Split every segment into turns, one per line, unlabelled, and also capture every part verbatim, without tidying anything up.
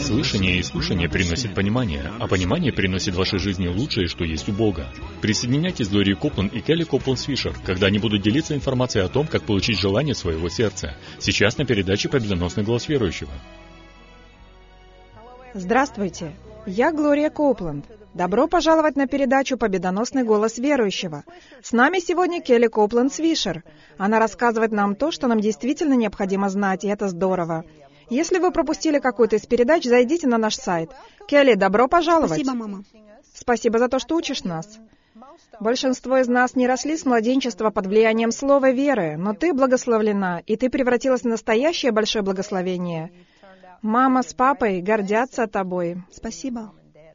Слышание и слушание приносит понимание, а понимание приносит в вашей жизни лучшее, что есть у Бога. Присоединяйтесь к Глории Копланд и Келли Копланд Свишер, когда они будут делиться информацией о том, как получить желание своего сердца. Сейчас на передаче «Победоносный голос верующего».
Здравствуйте, я Глория Копланд. Добро пожаловать на передачу «Победоносный голос верующего». С нами сегодня Келли Копланд Свишер. Она рассказывает нам то, что нам действительно необходимо знать, и это здорово. Если вы пропустили какую-то из передач, зайдите на наш сайт. Келли, добро пожаловать.
Спасибо, мама.
Спасибо за то, что учишь нас. Большинство из нас не росли с младенчества под влиянием слова веры, но ты благословлена, и ты превратилась в настоящее большое благословение. Мама с папой гордятся тобой.
Спасибо.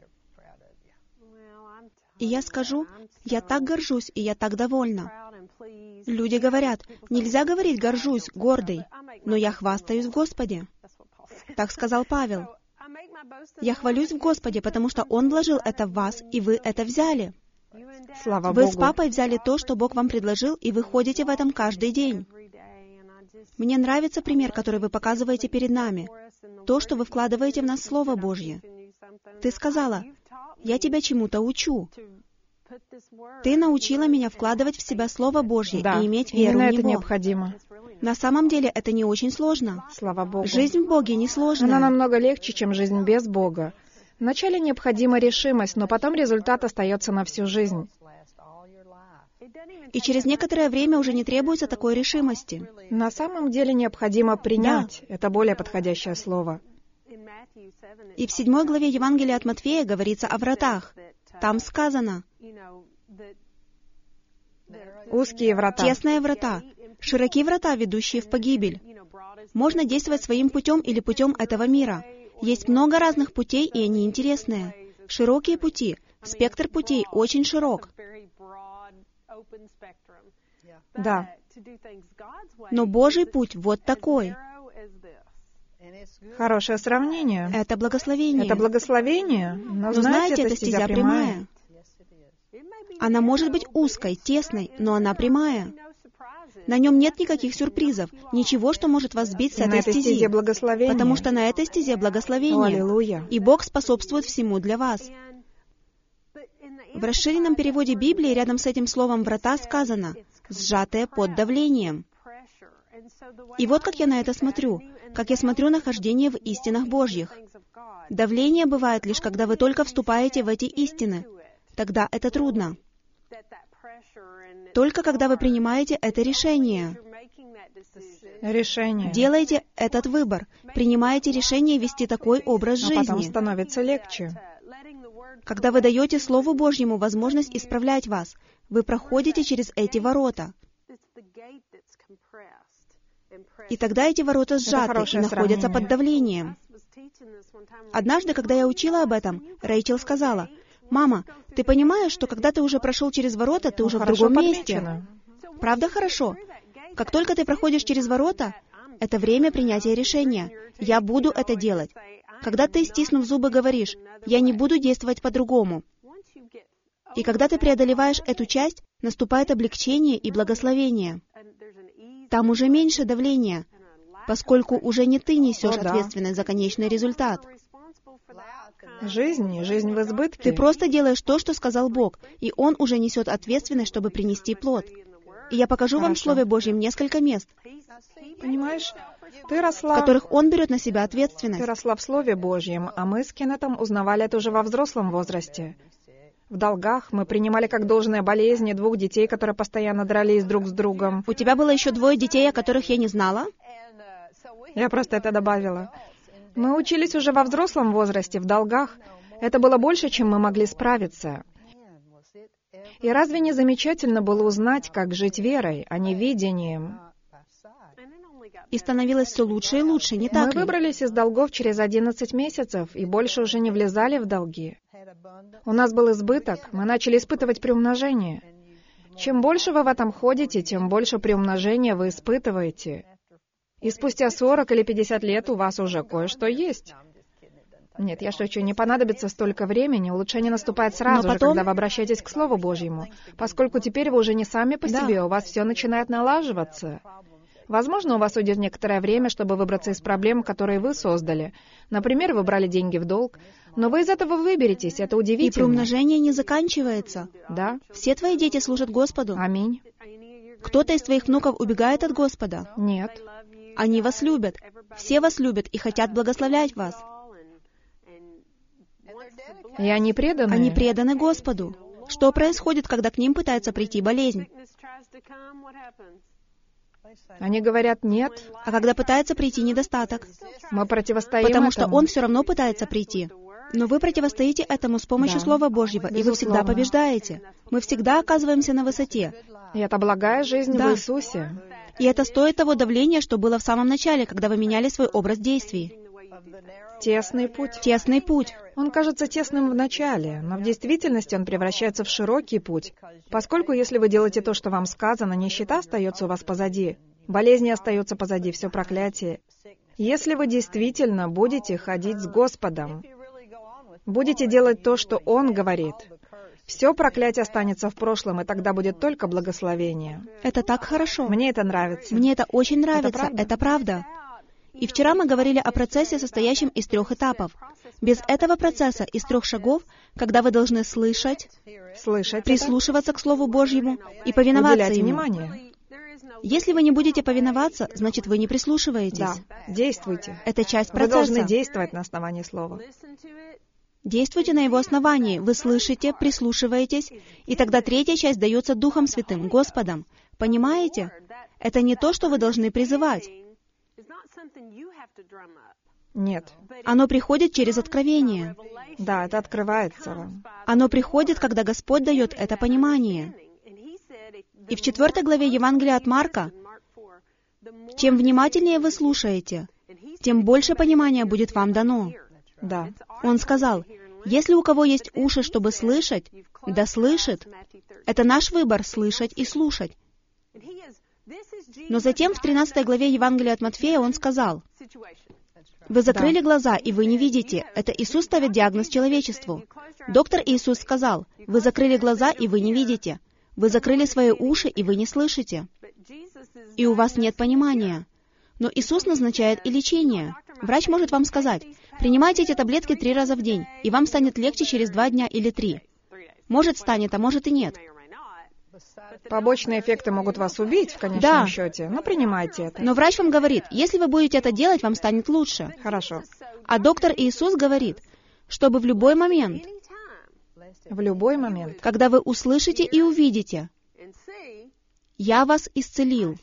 И я скажу, я так горжусь, и я так довольна. Люди говорят, нельзя говорить «горжусь», «гордый», но я хвастаюсь в Господе. Так сказал Павел. Я хвалюсь в Господе, потому что Он вложил это в вас, и вы это взяли.
Слава
Вы
Богу.
с папой взяли то, что Бог вам предложил, и вы ходите в этом каждый день. Мне нравится пример, который вы показываете перед нами. То, что вы вкладываете в нас Слово Божье. Ты сказала, я тебя чему-то учу. Ты научила меня вкладывать в себя Слово Божье
Да,
и иметь веру
именно
в
это
Него.
необходимо.
На самом деле это не очень сложно.
Слава Богу.
Жизнь в Боге не сложная.
Она намного легче, чем жизнь без Бога. Вначале необходима решимость, но потом результат остается на всю жизнь.
И через некоторое время уже не требуется такой решимости.
На самом деле необходимо принять. Это более подходящее слово.
И в седьмой главе Евангелия от Матфея говорится о вратах. Там сказано,
Узкие врата.
тесные врата, широкие врата, ведущие в погибель. Можно действовать своим путем или путем этого мира. Есть много разных путей, и они интересные. Широкие пути, спектр путей очень широк.
Да.
Но Божий путь вот такой.
Хорошее сравнение.
Это благословение.
Это благословение, но,
Но
знаете,
знаете,
это
эта стезя прямая. Она может быть узкой, тесной, но она прямая. На нем нет никаких сюрпризов, ничего, что может вас сбить с
И на
этой
этой стезе
стези.
благословение.
Потому что на этой стезе
О,
благословение.
аллилуйя.
И Бог способствует всему для вас. В расширенном переводе Библии рядом с этим словом «врата» сказано «сжатые под давлением». И вот как я на это смотрю, как я смотрю на хождение в истинах Божьих. Давление бывает лишь, когда вы только вступаете в эти истины. Тогда это трудно. Только когда вы принимаете это решение,
Решение.
делаете этот выбор, принимаете решение вести такой образ
А потом
жизни.
становится легче.
Когда вы даете Слову Божьему возможность исправлять вас, вы проходите через эти ворота. И тогда эти ворота сжаты и
хорошее
находятся
сравнение.
под давлением. Однажды, когда я учила об этом, Рэйчел сказала, «Мама, ты понимаешь, что когда ты уже прошел через ворота, ты уже в
Хорошо
другом месте?»
подмечено.
Правда хорошо? Как только ты проходишь через ворота, это время принятия решения. Я буду это делать. Когда ты, стиснув зубы, говоришь, «Я не буду действовать по-другому». И когда ты преодолеваешь эту часть, наступает облегчение и благословение. Там уже меньше давления, поскольку уже не ты несешь
О, да.
ответственность за конечный результат.
Жизнь, жизнь в избытке.
Ты просто делаешь то, что сказал Бог, и Он уже несет ответственность, чтобы принести плод. И я покажу вам в
Хорошо.
Слове Божьем несколько мест,
Понимаешь, ты
в
росла,
которых Он берет на себя
ты
ответственность.
росла в Слове Божьем, а мы с Кеннетом узнавали это уже во взрослом возрасте. В долгах мы принимали как должное болезни двух детей, которые постоянно дрались друг с другом.
У тебя было еще двое детей, о которых я не знала?
Я просто это добавила. Мы учились уже во взрослом возрасте, в долгах. Это было больше, чем мы могли справиться. И разве не замечательно было узнать, как жить верой, а не видением?
И становилось все лучше и лучше, не
Мы
так ли?
выбрались из долгов через одиннадцать месяцев и больше уже не влезали в долги. У нас был избыток, мы начали испытывать приумножение. Чем больше вы в этом ходите, тем больше приумножения вы испытываете. И спустя сорок или пятьдесят лет у вас уже кое-что есть. Нет, я шучу, не понадобится столько времени, улучшение наступает сразу
Но
же,
потом-
когда вы обращаетесь к Слову Божьему, поскольку теперь вы уже не сами по
Да.
себе, у вас все начинает налаживаться. Возможно, у вас уйдет некоторое время, чтобы выбраться из проблем, которые вы создали. Например, вы брали деньги в долг, но вы из этого выберетесь, это
И
удивительно.
приумножение не заканчивается.
Да,
Все твои дети служат Господу.
аминь.
Кто-то из твоих внуков убегает от Господа.
Нет.
Они вас любят. Все вас любят и хотят благословлять вас.
И они преданы.
Они преданы Господу. Что происходит, когда к ним пытается прийти болезнь?
Они говорят нет,
А когда пытается прийти недостаток?
мы противостоим
Потому что
этому.
он все равно пытается прийти. Но вы противостоите этому с помощью
Да.
Слова Божьего, и вы всегда
Безусловно.
побеждаете. Мы всегда оказываемся на высоте.
И это благая жизнь
Да.
в Иисусе.
И это стоит того давления, что было в самом начале, когда вы меняли свой образ действий.
Тесный путь.
Тесный путь.
Он кажется тесным в начале, но в действительности он превращается в широкий путь, поскольку если вы делаете то, что вам сказано, нищета остается у вас позади, болезни остаются позади, все проклятие. Если вы действительно будете ходить с Господом, будете делать то, что Он говорит, все проклятие останется в прошлом, и тогда будет только благословение.
Это так хорошо.
Мне это нравится.
Мне это очень нравится.
правда?
Это правда. И вчера мы говорили о процессе, состоящем из трех этапов. Без этого процесса, из трех шагов, когда вы должны слышать,
Слышать,
прислушиваться к Слову Божьему и повиноваться
уделять
Ему.
внимание.
Если вы не будете повиноваться, значит, вы не прислушиваетесь.
Да, действуйте.
Это часть
Вы должны
процесса.
действовать на основании Слова.
Действуйте на его основании. Вы слышите, прислушиваетесь, и тогда третья часть дается Духом Святым, Господом. Понимаете? Это не то, что вы должны призывать.
Нет.
Оно приходит через откровение.
Да, это открывается вам.
Оно приходит, когда Господь дает это понимание. И в четвертой главе Евангелия от Марка, чем внимательнее вы слушаете, тем больше понимания будет вам дано.
Да.
Он сказал, если у кого есть уши, чтобы слышать, да слышит. Это наш выбор — слышать и слушать. Но затем в тринадцатой главе Евангелия от Матфея он сказал, «Вы закрыли глаза, и вы не видите». Это Иисус ставит диагноз человечеству. Доктор Иисус сказал, «Вы закрыли глаза, и вы не видите. Вы закрыли свои уши, и вы не слышите. И у вас нет понимания». Но Иисус назначает и лечение. Врач может вам сказать, «Принимайте эти таблетки три раза в день, и вам станет легче через два дня или три». Может, станет, а может и нет.
Побочные эффекты могут вас убить в конечном
Да.
счете, но принимайте это.
Но врач вам говорит, если вы будете это делать, вам станет лучше.
Хорошо.
А доктор Иисус говорит, чтобы в любой момент,
В любой момент.
когда вы услышите и увидите, «Я вас исцелил»,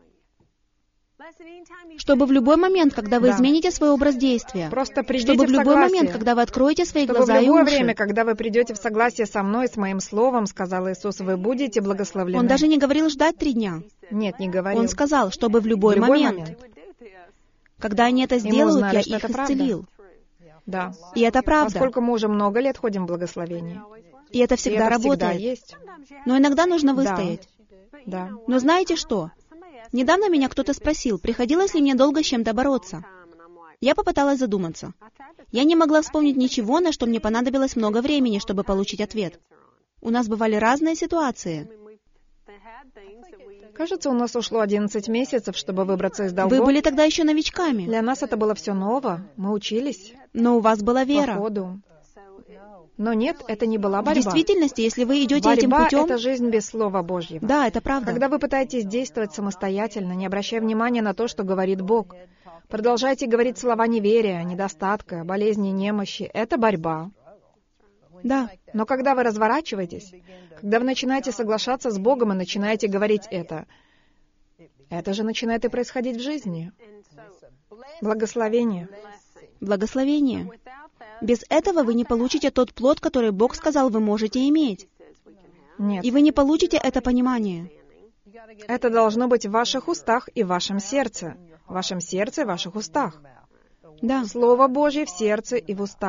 чтобы в любой момент, когда вы
Да.
измените свой образ действия,
Просто придите
чтобы в
в
любой
согласие.
момент, когда вы откроете свои
Чтобы в
глаза и
любое
уши.
время, когда вы придете в согласие со мной, с моим словом, сказал Иисус, вы будете благословлены.
Он даже не говорил ждать три дня.
Нет, не говорил.
Он сказал, чтобы в любой,
В любой
момент,
момент.
когда они это
И мы
сделают,
узнали,
я
что
их
это правда.
исцелил.
Да.
И это правда.
Поскольку мы уже много лет ходим в благословении.
И это
И
всегда
это всегда
работает.
есть.
Но иногда нужно
Да.
выстоять.
Да.
Но знаете что? Недавно меня кто-то спросил, приходилось ли мне долго с чем-то бороться. Я попыталась задуматься. Я не могла вспомнить ничего, на что мне понадобилось много времени, чтобы получить ответ. У нас бывали разные ситуации.
Кажется, у нас ушло одиннадцать месяцев, чтобы выбраться из долгов.
Вы были тогда еще новичками,
Для нас это было все ново. Мы учились
но у вас была
по
вера.
ходу. Но нет, это не была
В
борьба.
действительности, если вы идете этим
Борьба —
путем...
это жизнь без Слова Божьего.
Да, это правда.
Когда вы пытаетесь действовать самостоятельно, не обращая внимания на то, что говорит Бог, продолжайте говорить слова неверия, недостатка, болезни, немощи. Это борьба.
Да.
Но когда вы разворачиваетесь, когда вы начинаете соглашаться с Богом и начинаете говорить это, это же начинает и происходить в жизни. Благословение.
Благословение. Без этого вы не получите тот плод, который Бог сказал, вы можете иметь.
Нет.
И вы не получите это понимание.
Это должно быть в ваших устах и в вашем сердце. В вашем сердце и в ваших устах.
Да.
Слово Божье в сердце и в устах.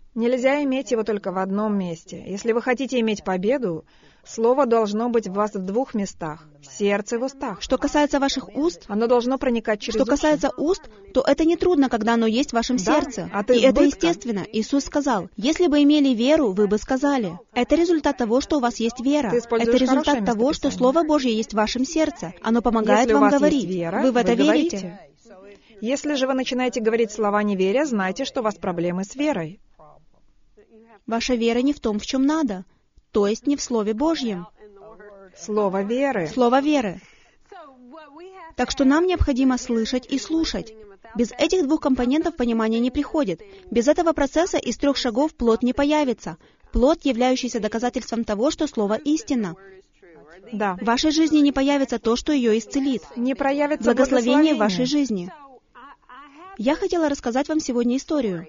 Нельзя иметь его только в одном месте. Если вы хотите иметь победу, слово должно быть в вас в двух местах — в сердце и в устах.
Что касается ваших уст,
Оно должно проникать через
что
уши.
касается уст, то это не трудно, когда оно есть в вашем
Да,
сердце.
от
И это
избытка.
естественно. Иисус сказал, если бы имели веру, вы бы сказали. Это результат того, что у вас есть вера.
Ты используешь
Это результат
хорошее
того, что
местописание.
Слово Божье есть в вашем сердце. Оно помогает
Если у
вам
вас
говорить.
есть вера,
Вы в это
вы
верите?
говорите. Если же вы начинаете говорить слова неверия, знайте, что у вас проблемы с верой.
Ваша вера не в том, в чем надо, то есть не в Слове Божьем.
Слово веры.
Слово веры. Так что нам необходимо слышать и слушать. Без этих двух компонентов понимание не приходит. Без этого процесса из трех шагов плод не появится. Плод, являющийся доказательством того, что Слово истинно.
Да.
В вашей жизни не появится то, что ее исцелит.
Не проявится
Благословение в
благословение.
вашей жизни. Я хотела рассказать вам сегодня историю.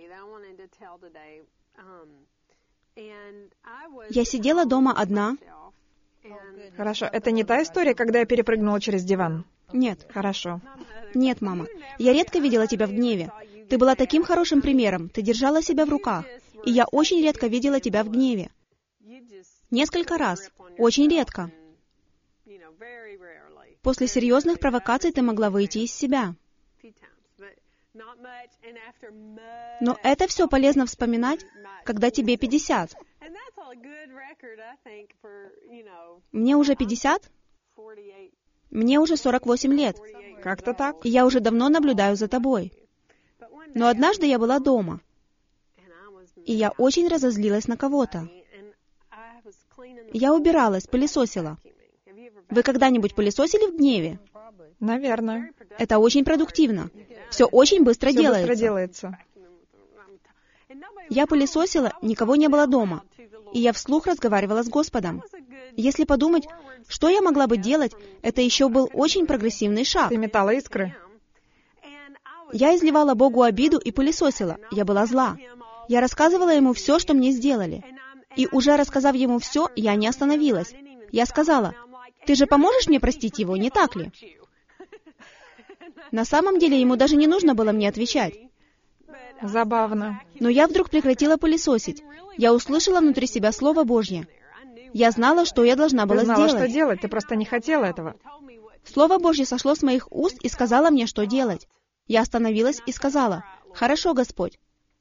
Я сидела дома одна.
Хорошо. Это не та история, когда я перепрыгнула через диван?
Нет,
Хорошо.
нет, мама. Я редко видела тебя в гневе. Ты была таким хорошим примером. Ты держала себя в руках. И я очень редко видела тебя в гневе. Несколько раз. Очень редко. После серьезных провокаций ты могла выйти из себя. Но это все полезно вспоминать, когда тебе пятьдесят. Мне уже пятьдесят? Мне уже сорок восемь лет.
Как-то так.
И я уже давно наблюдаю за тобой. Но однажды я была дома, и я очень разозлилась на кого-то. Я убиралась, пылесосила. Вы когда-нибудь пылесосили в гневе?
Наверное.
Это очень продуктивно. Все очень быстро
Все
делается.
быстро делается.
Я пылесосила, никого не было дома. И я вслух разговаривала с Господом. Если подумать, что я могла бы делать, это еще был очень прогрессивный шаг.
Ты метала искры.
Я изливала Богу обиду и пылесосила. Я была зла. Я рассказывала ему все, что мне сделали. И уже рассказав ему все, я не остановилась. Я сказала, «Ты же поможешь мне простить его, не так ли?» На самом деле ему даже не нужно было мне отвечать.
Забавно.
Но я вдруг прекратила пылесосить. Я услышала внутри себя Слово Божье. Я знала, что я должна
Ты
была
знала,
сделать.
что делать, ты просто не хотела этого.
Слово Божье сошло с моих уст и сказало мне, что делать. Я остановилась и сказала, «Хорошо, Господь».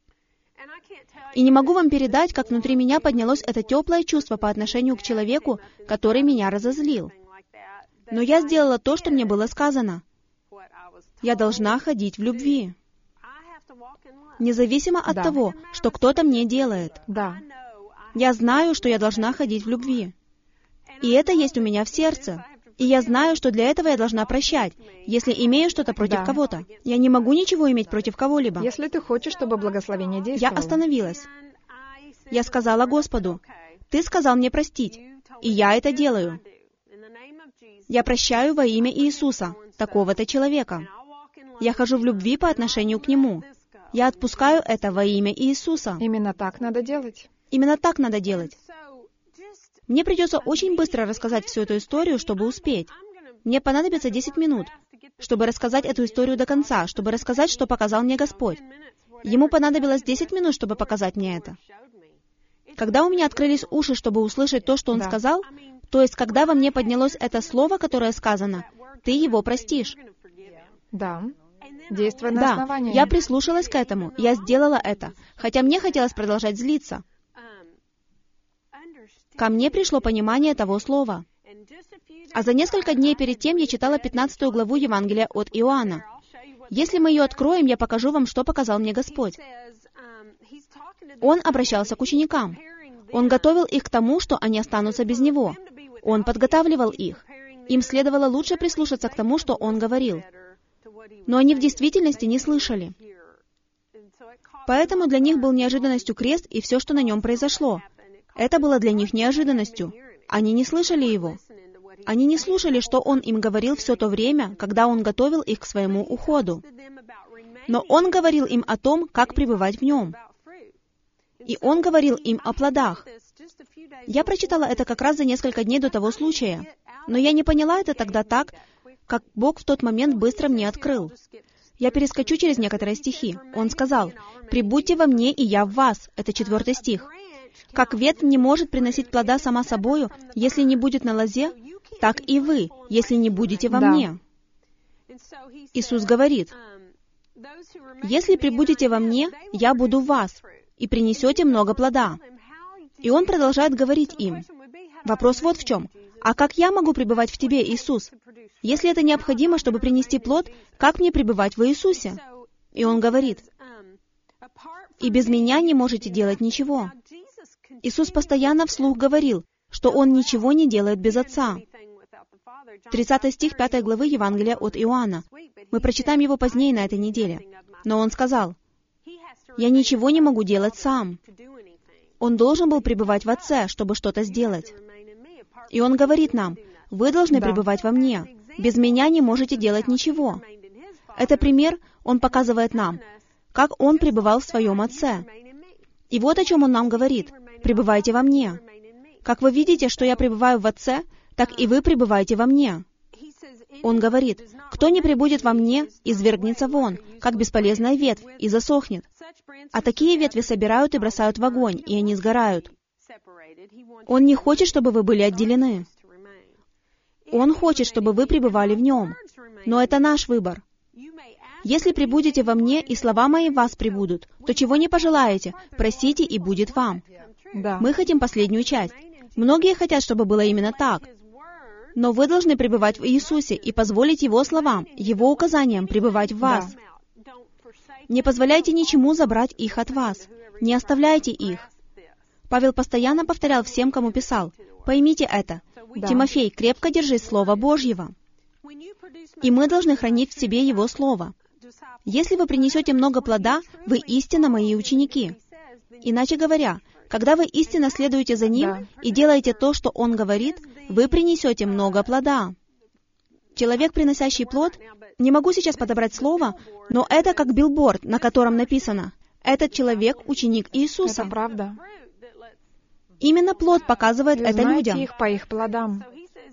И не могу вам передать, как внутри меня поднялось это теплое чувство по отношению к человеку, который меня разозлил. Но я сделала то, что мне было сказано. Я должна ходить в любви. Независимо от
Да.
того, что кто-то мне делает.
Да.
Я знаю, что я должна ходить в любви. И это есть у меня в сердце. И я знаю, что для этого я должна прощать, если имею что-то против
Да.
кого-то. Я не могу ничего иметь против кого-либо.
Если ты хочешь, чтобы благословение
Я
действовало.
остановилась. Я сказала Господу, «Ты сказал мне простить, и я это делаю. Я прощаю во имя Иисуса, такого-то человека. Я хожу в любви по отношению к Нему. Я отпускаю это во имя Иисуса».
Именно так надо делать.
Именно так надо делать. Мне придется очень быстро рассказать всю эту историю, чтобы успеть. Мне понадобится десять минут, чтобы рассказать эту историю до конца, чтобы рассказать, что показал мне Господь. Ему понадобилось десять минут, чтобы показать мне это. Когда у меня открылись уши, чтобы услышать то, что Он
Да.
сказал, то есть, когда во мне поднялось это слово, которое сказано, «Ты его простишь».
Да. Действуй на
Да,
основании.
я прислушалась к этому, я сделала это, хотя мне хотелось продолжать злиться. Ко мне пришло понимание того слова. А за несколько дней перед тем я читала пятнадцатую главу Евангелия от Иоанна. Если мы ее откроем, я покажу вам, что показал мне Господь. Он обращался к ученикам. Он готовил их к тому, что они останутся без Него. Он подготавливал их. Им следовало лучше прислушаться к тому, что Он говорил. Но они в действительности не слышали. Поэтому для них был неожиданностью крест и все, что на нем произошло. Это было для них неожиданностью. Они не слышали Его. Они не слушали, что Он им говорил все то время, когда Он готовил их к своему уходу. Но Он говорил им о том, как пребывать в Нем. И Он говорил им о плодах. Я прочитала это как раз за несколько дней до того случая, но я не поняла это тогда так, как Бог в тот момент быстро мне открыл. Я перескочу через некоторые стихи. Он сказал, «Прибудьте во мне, и я в вас». Это четвертый стих. Как ветвь не может приносить плода сама собою, если не будет на лозе, так и вы, если не будете во
Да.
мне. Иисус говорит, «Если прибудете во мне, я буду в вас, и принесете много плода». И Он продолжает говорить им. Вопрос вот в чем. А как я могу пребывать в тебе, Иисус? Если это необходимо, чтобы принести плод, как мне пребывать в Иисусе? И Он говорит, «И без меня не можете делать ничего». Иисус постоянно вслух говорил, что Он ничего не делает без Отца. тридцатый стих пятой главы Евангелия от Иоанна. Мы прочитаем его позднее на этой неделе. Но Он сказал, «Я ничего не могу делать сам». Он должен был пребывать в Отце, чтобы что-то сделать. И Он говорит нам, «Вы должны
Да.
пребывать во мне. Без меня не можете делать ничего». Это пример Он показывает нам, как Он пребывал в Своем Отце. И вот о чем Он нам говорит. «Пребывайте во мне». Как вы видите, что я пребываю в Отце, так и вы пребываете во мне. Он говорит, «Кто не пребудет во мне, извергнется вон, как бесполезная ветвь, и засохнет». А такие ветви собирают и бросают в огонь, и они сгорают. Он не хочет, чтобы вы были отделены. Он хочет, чтобы вы пребывали в Нем. Но это наш выбор. «Если пребудете во мне, и слова мои в вас пребудут, то чего не пожелаете, просите, и будет вам».
Да.
Мы хотим последнюю часть. Многие хотят, чтобы было именно так. Но вы должны пребывать в Иисусе и позволить Его словам, Его указаниям пребывать в вас. Не позволяйте ничему забрать их от вас. Не оставляйте их. Павел постоянно повторял всем, кому писал, «Поймите это.
Да.
Тимофей, крепко держись Слова Божьего». И мы должны хранить в себе Его Слово. Если вы принесете много плода, вы истинно мои ученики. Иначе говоря, когда вы истинно следуете за Ним
Да.
и делаете то, что Он говорит, вы принесете много плода. Человек, приносящий плод, не могу сейчас подобрать слово, но это как билборд, на котором написано, «Этот человек — ученик Иисуса».
Это правда.
Именно плод показывает
Вы
это
знаете
людям.
их по их плодам.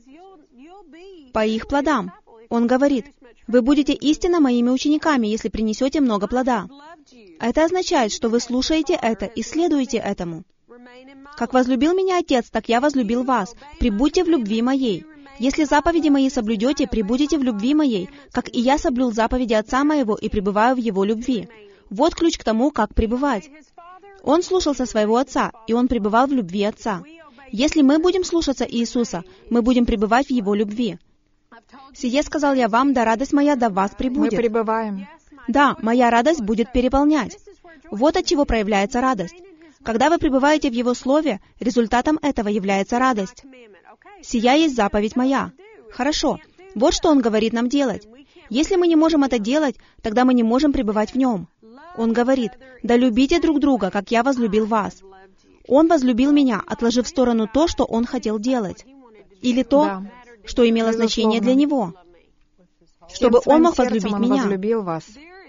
По их плодам. Он говорит, «Вы будете истинно моими учениками, если принесете много плода». Это означает, что вы слушаете это и следуете этому. «Как возлюбил меня Отец, так я возлюбил вас. Прибудьте в любви моей. Если заповеди мои соблюдете, прибудете в любви моей, как и я соблюл заповеди Отца моего и пребываю в Его любви». Вот ключ к тому, как пребывать. Он слушался своего Отца, и он пребывал в любви Отца. Если мы будем слушаться Иисуса, мы будем пребывать в Его любви. «Сие сказал я вам, да радость моя до вас
Мы
пребудет».
пребываем.
Да, моя радость будет переполнять. Вот от чего проявляется радость. Когда вы пребываете в Его Слове, результатом этого является радость. «Сия есть заповедь моя». Хорошо. Вот что Он говорит нам делать. Если мы не можем это делать, тогда мы не можем пребывать в Нем. Он говорит, «Да любите друг друга, как я возлюбил вас». Он возлюбил меня, отложив в сторону то, что Он хотел делать. Или то,
Да.
что имело
Безусловно.
значение для Него.
Всем
Чтобы Он
своим
мог
сердцем
возлюбить
Он
меня.
возлюбил вас.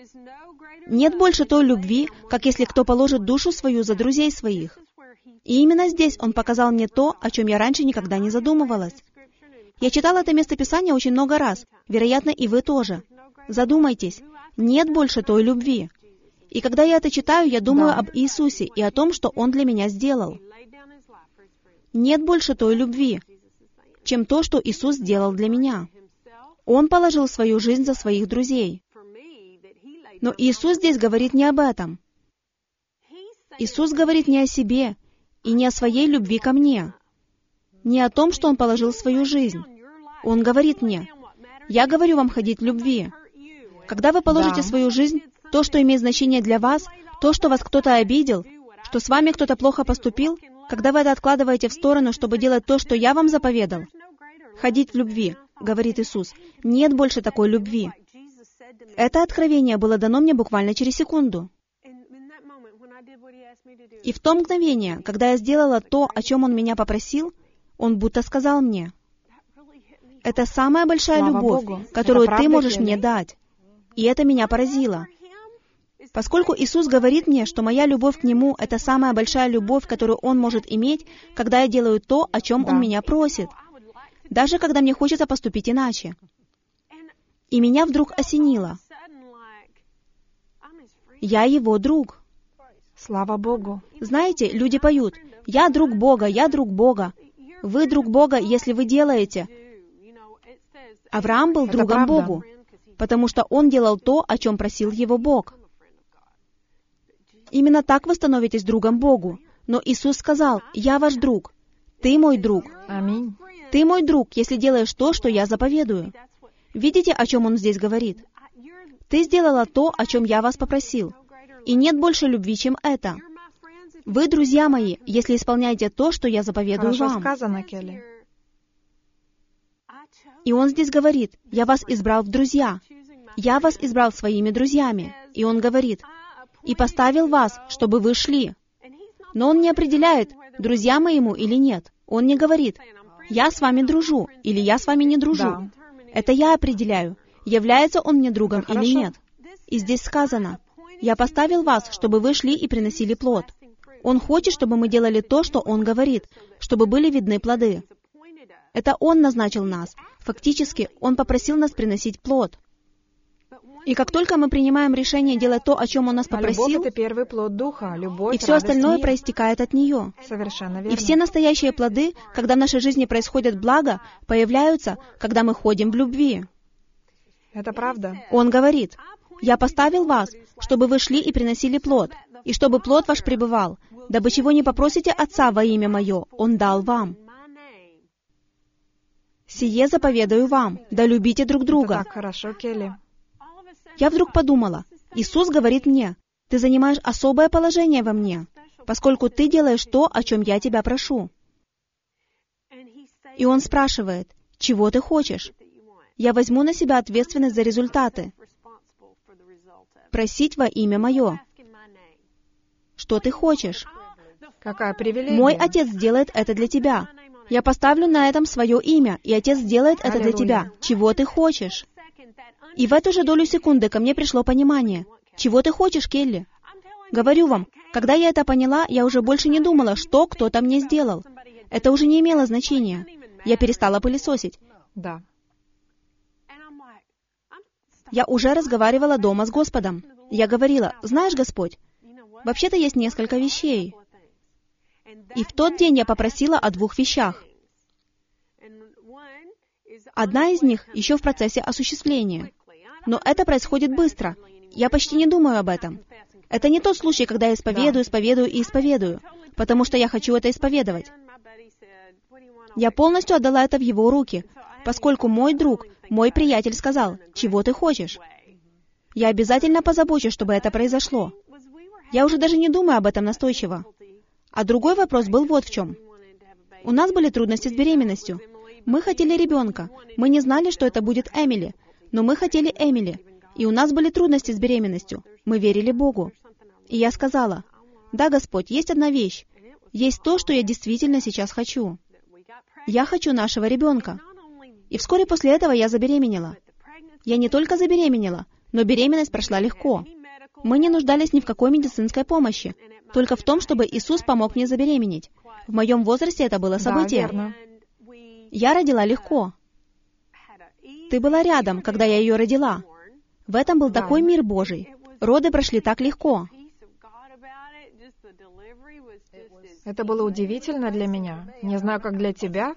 Нет больше той любви, как если кто положит душу свою за друзей своих. И именно здесь Он показал мне то, о чем я раньше никогда не задумывалась. Я читала это местописание очень много раз, вероятно, и вы тоже. Задумайтесь, нет больше той любви. И когда я это читаю, я думаю
Да.
об Иисусе и о том, что Он для меня сделал. Нет больше той любви, чем то, что Иисус сделал для меня. Он положил свою жизнь за своих друзей. Но Иисус здесь говорит не об этом. Иисус говорит не о себе и не о своей любви ко мне, не о том, что Он положил свою жизнь. Он говорит мне, «Я говорю вам ходить в любви». Когда вы положите
Да.
свою жизнь, то, что имеет значение для вас, то, что вас кто-то обидел, что с вами кто-то плохо поступил, когда вы это откладываете в сторону, чтобы делать то, что я вам заповедал, ходить в любви, говорит Иисус, нет больше такой любви. Это откровение было дано мне буквально через секунду. И в то мгновение, когда я сделала то, о чем Он меня попросил, Он будто сказал мне, «Это самая большая
Слава
любовь,
Богу.
которую
Это
ты
правда,
можешь
Келли?
мне дать». И это меня поразило. Поскольку Иисус говорит мне, что моя любовь к Нему — это самая большая любовь, которую Он может иметь, когда я делаю то, о чем
Да.
Он меня просит, даже когда мне хочется поступить иначе. И меня вдруг осенило. Я Его друг.
Слава Богу.
Знаете, люди поют: «Я друг Бога, я друг Бога». Вы друг Бога, если вы делаете. Авраам был
Это
другом
правда.
Богу, потому что он делал то, о чем просил его Бог. Именно так вы становитесь другом Богу. Но Иисус сказал: «Я ваш друг. Ты мой друг.
Аминь.
Ты мой друг, если делаешь то, что я заповедую». Видите, о чем он здесь говорит? Ты сделала то, о чем я вас попросил. И нет больше любви, чем это. Вы, друзья мои, если исполняете то, что я заповедую
Хорошо
вам.
сказано, Келли.
И он здесь говорит: «Я вас избрал в друзья. Я вас избрал своими друзьями». И он говорит: «И поставил вас, чтобы вы шли». Но он не определяет, друзья мы ему или нет. Он не говорит: «Я с вами дружу» или «Я с вами не дружу».
Да.
Это я определяю, является он мне другом
Это
или
хорошо.
нет. И здесь сказано: «Я поставил вас, чтобы вы шли и приносили плод». Он хочет, чтобы мы делали то, что он говорит, чтобы были видны плоды. Это он назначил нас. Фактически, он попросил нас приносить плод. И как только мы принимаем решение делать то, о чем он нас
А любовь —
попросил,
это первый плод Духа. Любовь,
и все
радость,
остальное
мир.
проистекает от нее.
Совершенно верно.
И все настоящие плоды, когда в нашей жизни происходят блага, появляются, когда мы ходим в любви.
Это правда.
Он говорит: «Я поставил вас, чтобы вы шли и приносили плод, и чтобы плод ваш пребывал, дабы чего не попросите Отца во имя Мое, Он дал вам. Сие заповедаю вам, да любите друг
Это
друга».
так хорошо, Келли.
Я вдруг подумала: Иисус говорит мне: «Ты занимаешь особое положение во мне, поскольку ты делаешь то, о чем я тебя прошу». И Он спрашивает: «Чего ты хочешь?» Я возьму на себя ответственность за результаты. Просить во имя Мое. Что ты хочешь?
Какая привилегия.
Мой Отец сделает это для тебя. Я поставлю на этом свое имя, и Отец сделает это для
Аллилуйя.
тебя. Чего ты хочешь? И в эту же долю секунды ко мне пришло понимание. Чего ты хочешь, Келли? Говорю вам, когда я это поняла, я уже больше не думала, что кто-то мне сделал. Это уже не имело значения. Я перестала пылесосить.
Да.
Я уже разговаривала дома с Господом. Я говорила: «Знаешь, Господь, вообще-то есть несколько вещей». И в тот день я попросила о двух вещах. Одна из них еще в процессе осуществления. Но это происходит быстро. Я почти не думаю об этом. Это не тот случай, когда я исповедую, исповедую и исповедую, потому что я хочу это исповедовать. Я полностью отдала это в его руки, поскольку мой друг, мой приятель сказал: «Чего ты хочешь?» Я обязательно позабочусь, чтобы это произошло. Я уже даже не думаю об этом настойчиво. А другой вопрос был вот в чем. У нас были трудности с беременностью. Мы хотели ребенка. Мы не знали, что это будет Эмили, но мы хотели Эмили. И у нас были трудности с беременностью. Мы верили Богу. И я сказала: «Да, Господь, есть одна вещь. Есть то, что я действительно сейчас хочу. Я хочу нашего ребенка». И вскоре после этого я забеременела. Я не только забеременела, но беременность прошла легко. Мы не нуждались ни в какой медицинской помощи, только в том, чтобы Иисус помог мне забеременеть. В моем возрасте это было событие.
Да, верно.
Я родила легко. Ты была рядом, когда я ее родила. В этом был
Да.
такой мир Божий. Роды прошли так легко.
Это было удивительно для меня. Не знаю, как для тебя.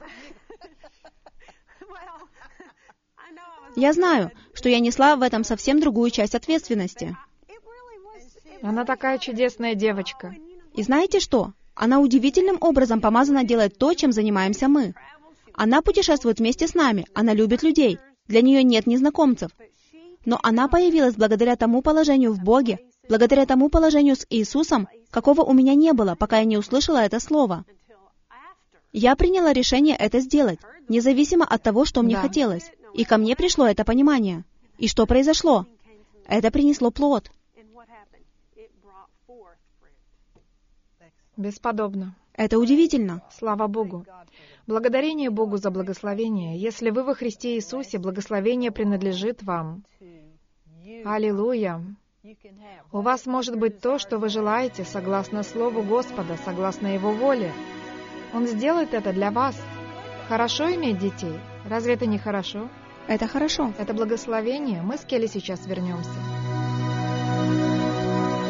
Я знаю, что я несла в этом совсем другую часть ответственности.
Она такая чудесная девочка.
И знаете что? Она удивительным образом помазана делать то, чем занимаемся мы. Она путешествует вместе с нами, она любит людей. Для нее нет незнакомцев. Но она появилась благодаря тому положению в Боге, благодаря тому положению с Иисусом, какого у меня не было, пока я не услышала это слово. Я приняла решение это сделать, независимо от того, что мне
Да.
хотелось. И ко мне пришло это понимание. И что произошло? Это принесло плод.
Бесподобно.
Это удивительно.
Слава Богу. Благодарение Богу за благословение. Если вы во Христе Иисусе, благословение принадлежит вам. Аллилуйя. У вас может быть то, что вы желаете, согласно Слову Господа, согласно Его воле. Он сделает это для вас. Хорошо иметь детей? Разве это не хорошо?
Это хорошо.
Это благословение. Мы с Келли сейчас вернемся.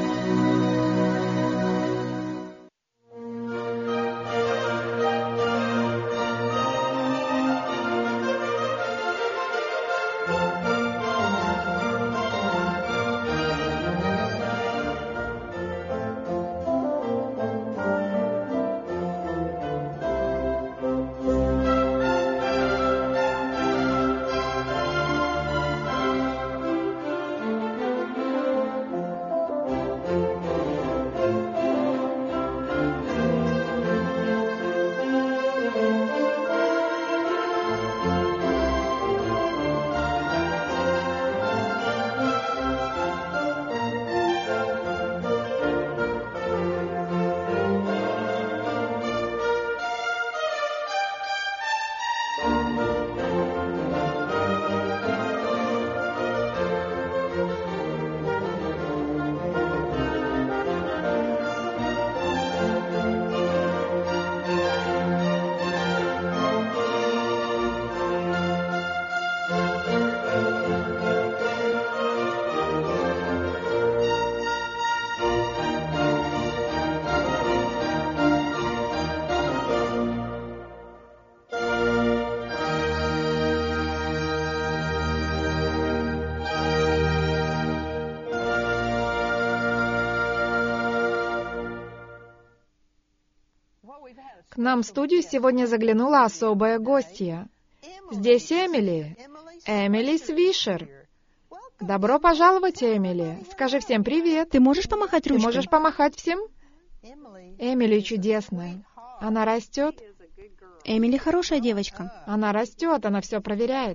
К нам в студию сегодня заглянула особая гостья. Здесь Эмили. Эмили Свишер. Добро пожаловать, Эмили. Скажи всем привет.
Ты можешь помахать ручкой?
Ты можешь помахать всем? Эмили чудесная. Она растет.
Эмили хорошая девочка.
Она растет, она все проверяет.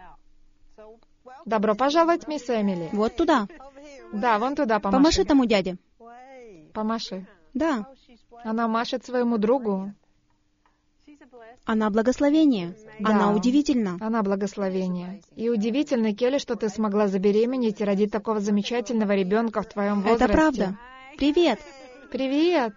Добро пожаловать, мисс Эмили.
Вот туда.
Да, вон туда помаши.
Помаши тому дяде.
Помаши.
Да.
Она машет своему другу.
Она благословение.
Да.
Она удивительна.
Она благословение. И удивительно, Келли, что ты смогла забеременеть и родить такого замечательного ребенка в твоем возрасте.
Это правда. Привет.
Привет.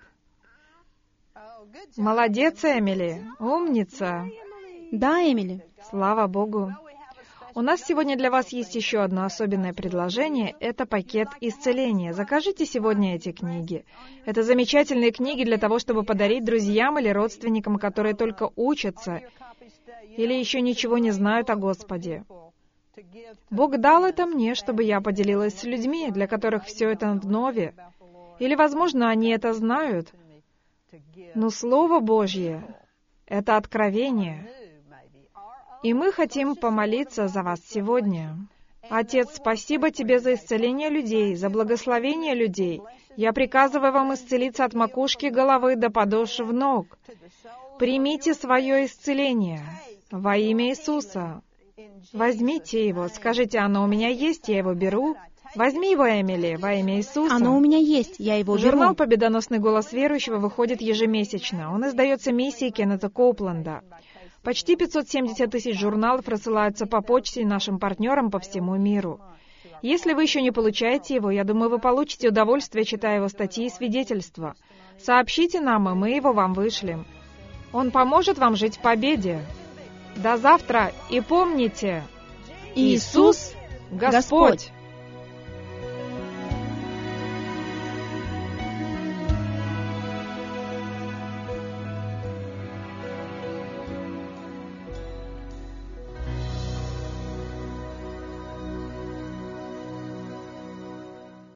Молодец, Эмили. Умница.
Да, Эмили.
Слава Богу. У нас сегодня для вас есть еще одно особенное предложение. Это пакет исцеления. Закажите сегодня эти книги. Это замечательные книги для того, чтобы подарить друзьям или родственникам, которые только учатся или еще ничего не знают о Господе. Бог дал это мне, чтобы я поделилась с людьми, для которых все это вновь. Или, возможно, они это знают. Но Слово Божье — это откровение. И мы хотим помолиться за вас сегодня. Отец, спасибо Тебе за исцеление людей, за благословение людей. Я приказываю вам исцелиться от макушки головы до подошв ног. Примите свое исцеление во имя Иисуса. Возьмите его. Скажите, оно у меня есть, я его беру. Возьми его, Эмили, во имя Иисуса.
Оно у меня есть, я его беру.
Журнал «Победоносный голос верующего» выходит ежемесячно. Он издается миссией Кеннета Коупленда. Почти пятьсот семьдесят тысяч журналов рассылаются по почте нашим партнерам по всему миру. Если вы еще не получаете его, я думаю, вы получите удовольствие, читая его статьи и свидетельства. Сообщите нам, и мы его вам вышлем. Он поможет вам жить в победе. До завтра, и помните, Иисус — Господь!